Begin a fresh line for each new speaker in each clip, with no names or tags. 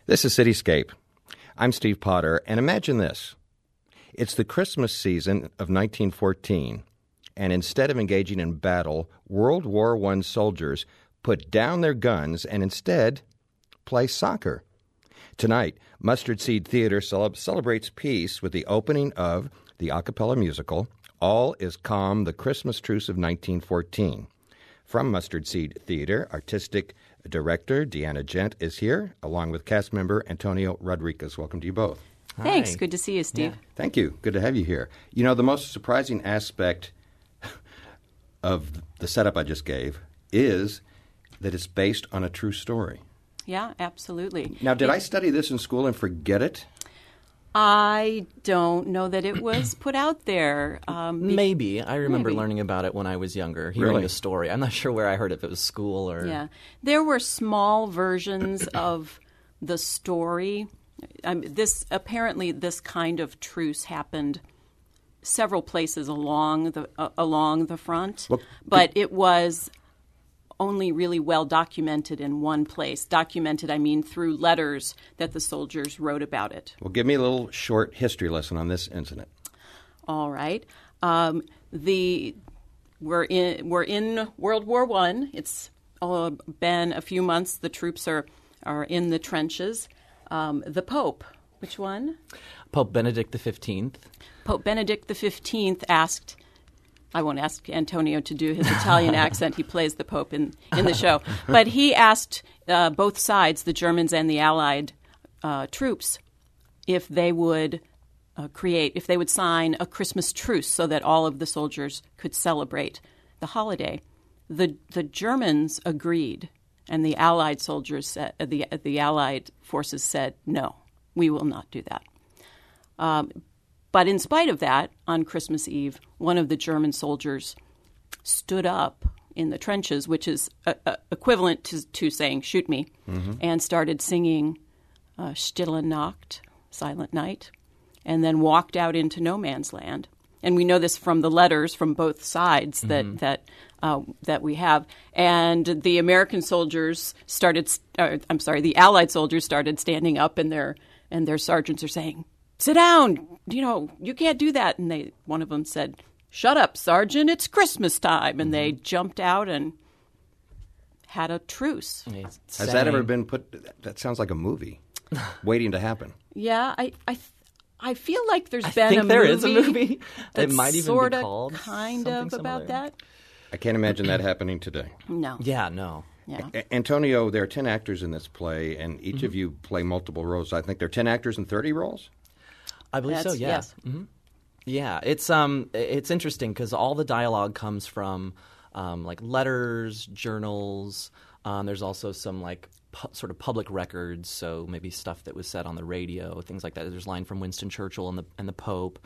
This is Cityscape. I'm Steve Potter, and imagine this. It's the Christmas season of 1914, and instead of engaging in battle, World War I soldiers put down their guns and instead play soccer. Tonight, Mustard Seed Theater celebrates peace with the opening of the a cappella musical, All Is Calm, the Christmas Truce of 1914. From Mustard Seed Theater, artistic director Deanna Gent is here, along with cast member Antonio Rodriguez. Welcome to you both.
Thanks.
Hi.
Good to see you, Steve.
Yeah.
Thank you. Good to have you here. You know, the most surprising aspect of the setup I just gave is that it's based on a true story.
Yeah, absolutely.
Now, did I study this in school and forget it?
I don't know that it was put out there.
Maybe. I remember
maybe.
learning about it when I was younger, hearing
Really?
the story. I'm not sure where I heard it, if it was school or...
Yeah. There were small versions of the story. This kind of truce happened several places along the front,
Well,
but it was only really well documented in one place. Documented, I mean, through letters that the soldiers wrote about it.
Well, give me a little short history lesson on this incident.
All right. We're in World War I. It's been a few months. The troops are in the trenches. The Pope, which one?
Pope Benedict XV.
Pope Benedict XV asked. I won't ask Antonio to do his Italian accent. He plays the Pope in the show. But he asked both sides, the Germans and the Allied troops, if they would sign a Christmas truce so that all of the soldiers could celebrate the holiday. The Germans agreed, and the Allied soldiers said, the Allied forces said, no, we will not do that. But in spite of that, on Christmas Eve, one of the German soldiers stood up in the trenches, which is equivalent to saying, shoot me, and started singing Stille Nacht, Silent Night, and then walked out into no man's land. And we know this from the letters from both sides that we have. And the American soldiers the Allied soldiers started standing up, and their sergeants are saying, sit down, you can't do that. And one of them said, shut up, Sergeant, it's Christmas time. And they jumped out and had a truce.
Has that ever been put? That sounds like a movie waiting to happen.
Yeah, I feel like there's
I
been
think
a
there
movie.
is a movie.
That's
It might even
sorta,
be called
kind
something
of
similar.
about that.
I can't imagine that happening today.
No.
Yeah, no.
Yeah.
Antonio, there are 10 actors in this play, and each of you play multiple roles. I think there are 10 actors and 30 roles?
I believe so, yeah.
Yes.
Yeah, it's interesting because all the dialogue comes from like letters, journals. There's also some like sort of public records, so maybe stuff that was said on the radio, things like that. There's a line from Winston Churchill and the Pope.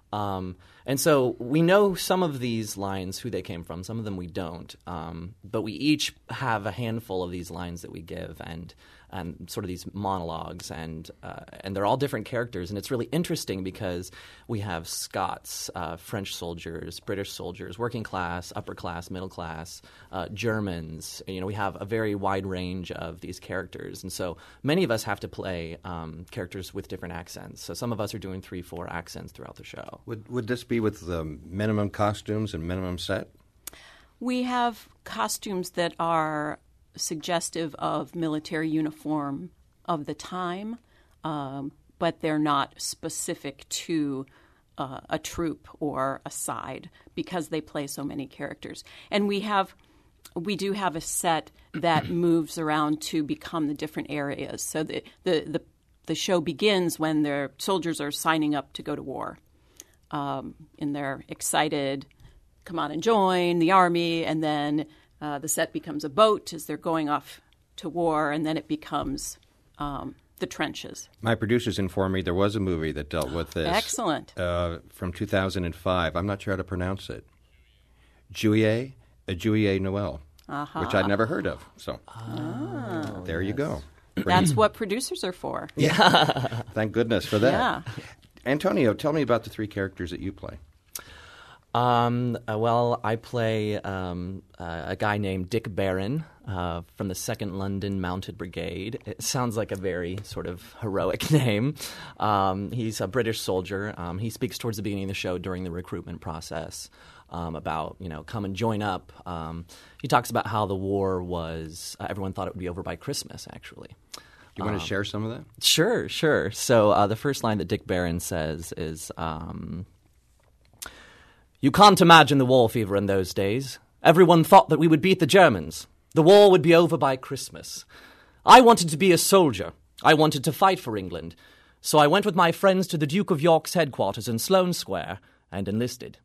And so we know some of these lines, who they came from. Some of them we don't. But we each have a handful of these lines that we give and sort of these monologues. And they're all different characters. And it's really interesting because we have Scots, French soldiers, British soldiers, working class, upper class, middle class, Germans. We have a very wide range of these characters. And so many of us have to play characters with different accents. So some of us are doing 3-4 accents throughout the show.
Would this be with the minimum costumes and minimum set?
We have costumes that are suggestive of military uniform of the time, but they're not specific to a troop or a side because they play so many characters. And we do have a set that moves around to become the different areas. So the show begins when their soldiers are signing up to go to war. And they're excited, come on and join the army, and then the set becomes a boat as they're going off to war, and then it becomes the trenches.
My producers informed me there was a movie that dealt with this.
Excellent.
From 2005. I'm not sure how to pronounce it. Juillet Noel, which I'd never heard of. So there you go.
That's what producers are for.
Yeah. Thank goodness for that.
Yeah.
Antonio, tell me about the 3 characters that you play.
Well, I play a guy named Dick Barron, from the 2nd London Mounted Brigade. It sounds like a very sort of heroic name. He's a British soldier. He speaks towards the beginning of the show during the recruitment process about, come and join up. He talks about how the war was, everyone thought it would be over by Christmas, actually.
You want to share some of that?
Sure. So the first line that Dick Barron says is, "You can't imagine the war fever in those days. Everyone thought that we would beat the Germans. The war would be over by Christmas. I wanted to be a soldier. I wanted to fight for England. So I went with my friends to the Duke of York's headquarters in Sloane Square and enlisted."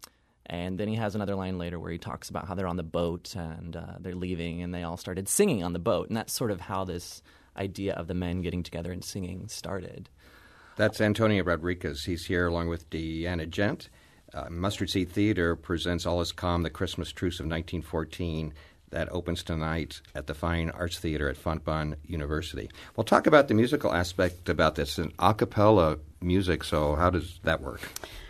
And then he has another line later where he talks about how they're on the boat and they're leaving and they all started singing on the boat. And that's sort of how this idea of the men getting together and singing started.
That's Antonio Rodriguez. He's here along with Deanna Gent. Mustard Seed Theater presents All Is Calm, The Christmas Truce of 1914. That opens tonight at the Fine Arts Theater at Fontbonne University. We'll talk about the musical aspect about this. An a cappella music, so how does that work?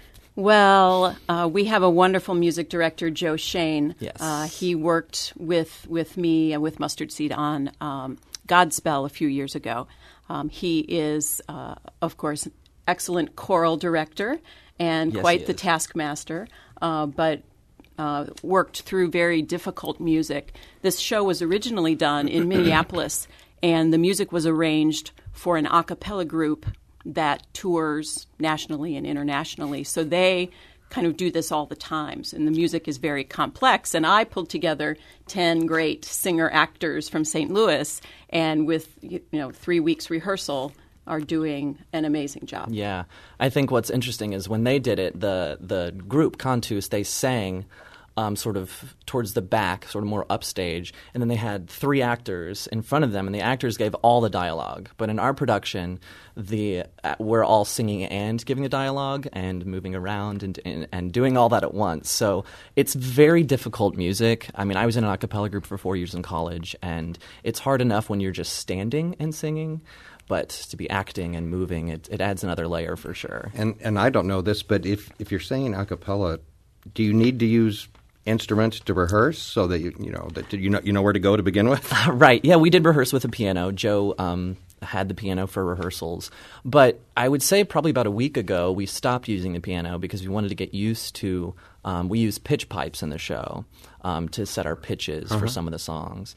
Well, we have a wonderful music director, Joe Shane.
Yes.
He worked with me and with Mustard Seed on Godspell a few years ago. He is, of course, excellent choral director and
Yes,
quite
he
the
is.
taskmaster, but worked through very difficult music. This show was originally done in Minneapolis, and the music was arranged for an a cappella group that tours nationally and internationally. So they kind of do this all the time. And the music is very complex. And I pulled together 10 great singer-actors from St. Louis, and with 3 weeks rehearsal are doing an amazing job.
Yeah. I think what's interesting is when they did it, the group, Cantus, they sang sort of towards the back, sort of more upstage, and then they had 3 actors in front of them, and the actors gave all the dialogue. But in our production, we're all singing and giving the dialogue and moving around and doing all that at once. So it's very difficult music. I mean, I was in an a cappella group for 4 years in college, and it's hard enough when you're just standing and singing. But to be acting and moving, it adds another layer for sure.
And I don't know this, but if you're singing a cappella, do you need to use instruments to rehearse so that you know where to go to begin with?
Right. Yeah, we did rehearse with a piano. Joe had the piano for rehearsals. But I would say probably about a week ago, we stopped using the piano because we wanted to get used to we use pitch pipes in the show to set our pitches for some of the songs.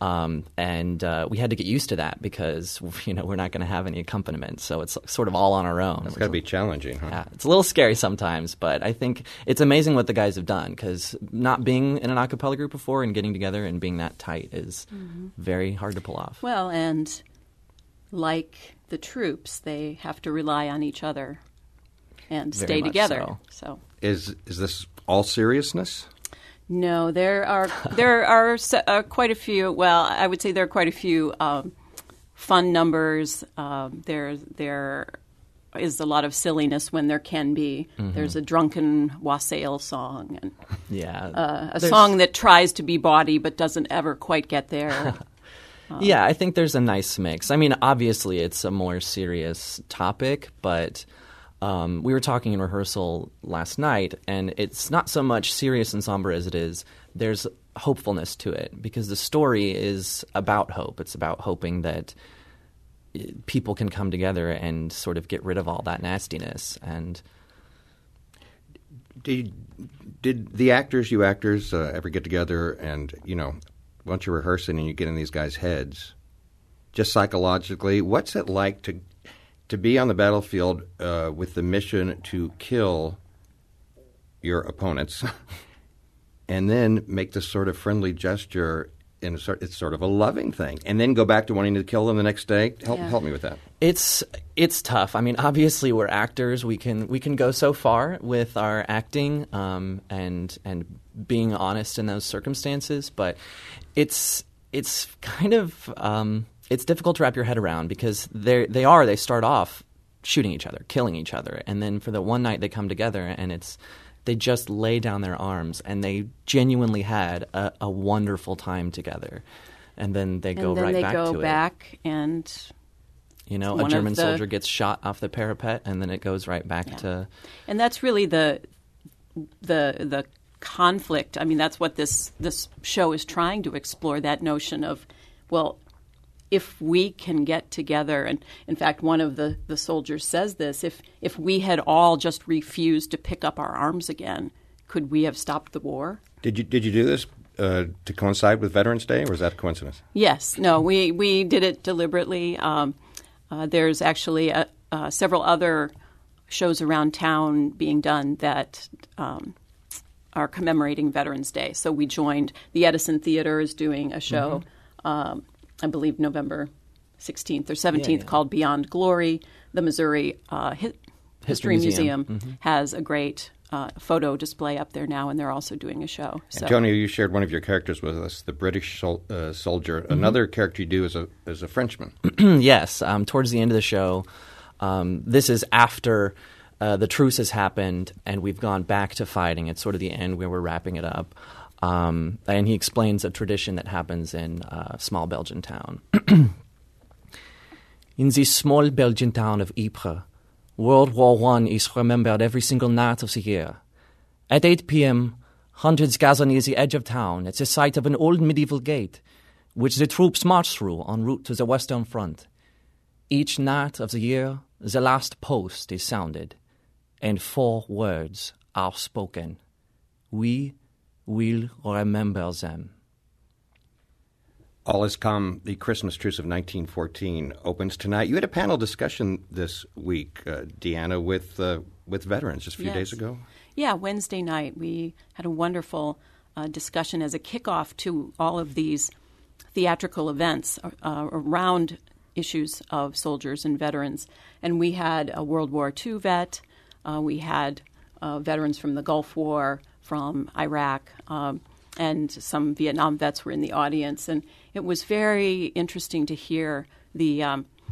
And we had to get used to that because, we're not going to have any accompaniment. So it's sort of all on our own.
It's got to be challenging, huh?
Yeah, it's a little scary sometimes, but I think it's amazing what the guys have done because not being in an a cappella group before and getting together and being that tight is very hard to pull off.
Well, and like the troops, they have to rely on each other and
Very
stay
much
together.
so.
Is this all seriousness?
No, there are quite a few. Well, I would say there are quite a few fun numbers. There is a lot of silliness when there can be. There's a drunken wassail song and a song that tries to be bawdy but doesn't ever quite get there.
Yeah, I think there's a nice mix. I mean, obviously it's a more serious topic, but we were talking in rehearsal last night, and it's not so much serious and somber as it is. There's hopefulness to it because the story is about hope. It's about hoping that people can come together and sort of get rid of all that nastiness. And
did the actors, you actors, ever get together and, once you're rehearsing and you get in these guys' heads, just psychologically, what's it like to be on the battlefield with the mission to kill your opponents and then make this sort of friendly gesture? It's sort of a loving thing, and then go back to wanting to kill them the next day. Help me with that.
It's tough. I mean, obviously we're actors. We can go so far with our acting and being honest in those circumstances, but it's kind of it's difficult to wrap your head around because they start off shooting each other, killing each other, and then for the one night they come together and they just lay down their arms and they genuinely had a wonderful time together, and then they go right back to it.
And then they go back and
a German soldier gets shot off the parapet, and then it goes right back to.
And that's really the conflict. I mean, that's what this show is trying to explore, that notion of, well, if we can get together, and in fact, one of the soldiers says this, if we had all just refused to pick up our arms again, could we have stopped the war?
Did you do this to coincide with Veterans Day, or was that a coincidence?
Yes. No, we did it deliberately. There's actually several other shows around town being done that are commemorating Veterans Day. So we joined, the Edison Theater is doing a show, I believe November 16th or 17th, called Beyond Glory. The Missouri History Museum has a great photo display up there now, and they're also doing a show. So.
Antonio, you shared one of your characters with us, the British soldier. Another character you do is a Frenchman.
Yes. Towards the end of the show, this is after the truce has happened and we've gone back to fighting. It's sort of the end where we're wrapping it up. And he explains a tradition that happens in a small Belgian town. In the small Belgian town of Ypres, World War I is remembered every single night of the year. At 8 p.m., hundreds gather near the edge of town at the site of an old medieval gate, which the troops march through en route to the Western Front. Each night of the year, the last post is sounded, and 4 words are spoken. We will remember them.
All is Calm, the Christmas Truce of 1914, opens tonight. You had a panel discussion this week, Deanna, with veterans just a few days ago.
Yeah, Wednesday night we had a wonderful discussion as a kickoff to all of these theatrical events around issues of soldiers and veterans. And we had a World War II vet. We had veterans from the Gulf War, from Iraq, and some Vietnam vets were in the audience. And it was very interesting to hear the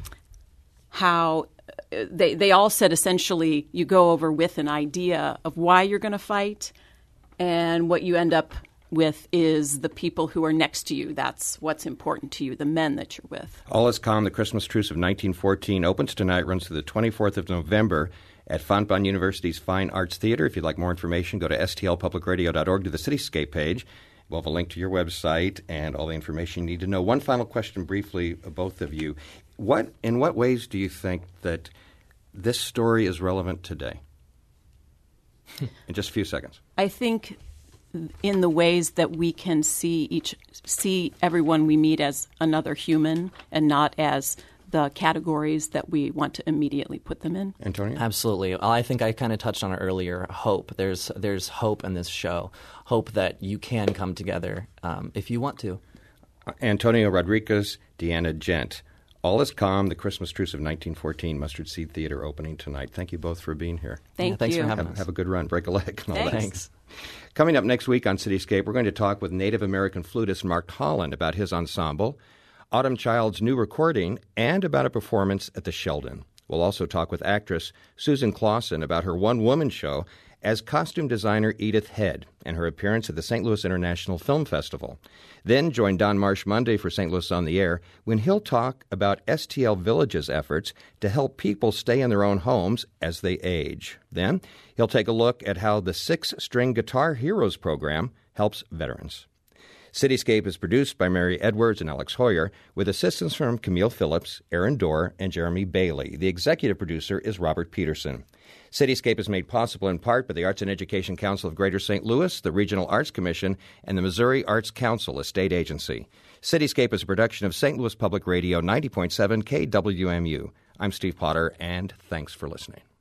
how they all said essentially you go over with an idea of why you're going to fight, and what you end up with is the people who are next to you. That's what's important to you, the men that you're with.
All is Calm, the Christmas Truce of 1914, opens tonight, runs to the 24th of November at Fontbonne University's Fine Arts Theater. If you'd like more information, go to stlpublicradio.org to the Cityscape page. We'll have a link to your website and all the information you need to know. One final question briefly, both of you. In what ways do you think that this story is relevant today? In just a few seconds.
I think in the ways that we can see everyone we meet as another human and not as the categories that we want to immediately put them in.
Antonio?
Absolutely. I think I kind of touched on it earlier. Hope. There's hope in this show. Hope that you can come together if you want to.
Antonio Rodriguez, Deanna Gent. All is Calm, the Christmas Truce of 1914, Mustard Seed Theater opening tonight. Thank you both for being here.
Thanks for having us.
Have a good run. Break a leg and all that.
Thanks.
Coming up next week on Cityscape, we're going to talk with Native American flutist Mark Holland about his ensemble, Autumn Child's new recording, and about a performance at the Sheldon. We'll also talk with actress Susan Clausen about her one-woman show as costume designer Edith Head and her appearance at the St. Louis International Film Festival. Then join Don Marsh Monday for St. Louis on the Air when he'll talk about STL Village's efforts to help people stay in their own homes as they age. Then he'll take a look at how the 6-String Guitar Heroes program helps veterans. Cityscape is produced by Mary Edwards and Alex Hoyer, with assistance from Camille Phillips, Aaron Dorr, and Jeremy Bailey. The executive producer is Robert Peterson. Cityscape is made possible in part by the Arts and Education Council of Greater St. Louis, the Regional Arts Commission, and the Missouri Arts Council, a state agency. Cityscape is a production of St. Louis Public Radio 90.7 KWMU. I'm Steve Potter, and thanks for listening.